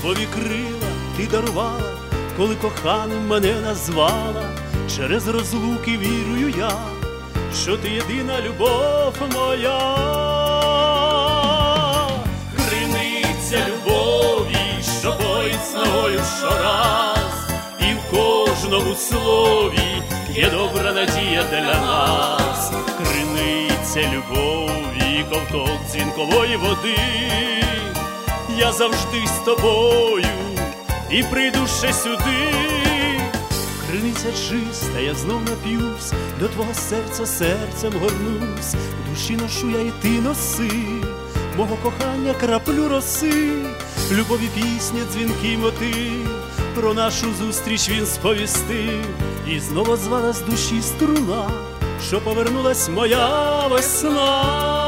любові крила ти дарувала, коли коханим мене назвала. Через розлуки вірую я, що ти єдина любов моя. Криниця любові, що поїть сногою щораз, і в кожному слові є добра надія для нас. Криниця любові, ковток дзвінкової води, я завжди з тобою і прийду ще сюди. Криниця чиста, я знов нап'юсь, до твого серця серцем горнусь. В душі ношу я і ти носи, мого кохання краплю роси. Любові пісня, дзвінкий мотив, про нашу зустріч він сповістив. І знову звала з душі струна, що повернулась моя весна.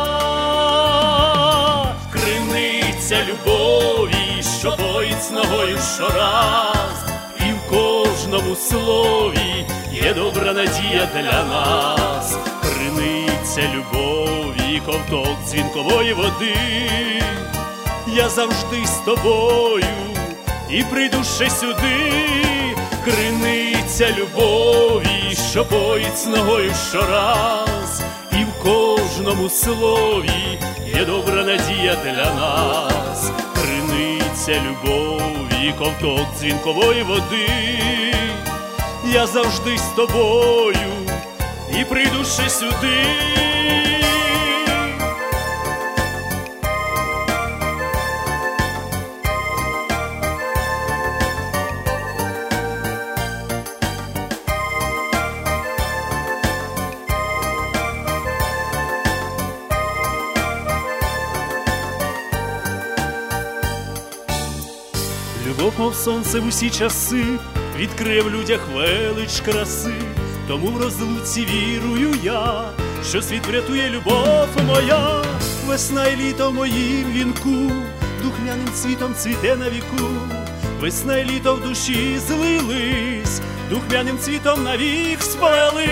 Криниця любові, що поїть сногою щораз, і в кожному слові є добра надія для нас. Криниця любові, ковток дзвінкової води, я завжди з тобою і прийду ще сюди. Криниця любові, що поїть сногою щораз, і в кожному слові є добра надія для нас. Криниця любові, ковток дзвінкової води, я завжди з тобою і прийду ще сюди. Любов, мов сонце в усі часи, відкриє в людях велич краси. Тому в розлуці вірую я, що світ врятує любов моя. Весна і літо в моїм вінку духмяним цвітом цвіте на віку. Весна і літо в душі злились, духмяним цвітом навік сплелись.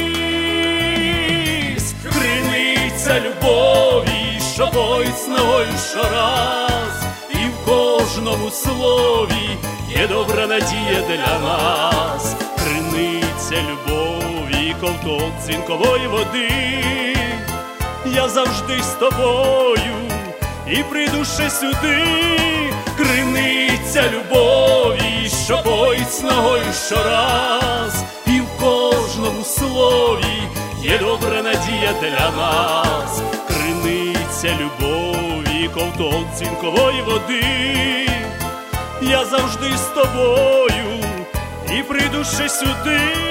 Криниця любові, що поїть сногою щораз, і в кожному слові є добра надія для нас. Криниця любові, ковток дзвінкової води, я завжди з тобою і прийду ще сюди. Криниця любові, що поїть сногою щораз, і в кожному слові є добра надія для нас. Криниця любові, ковток дзвінкової води, я завжди з тобою і прийду ще сюди.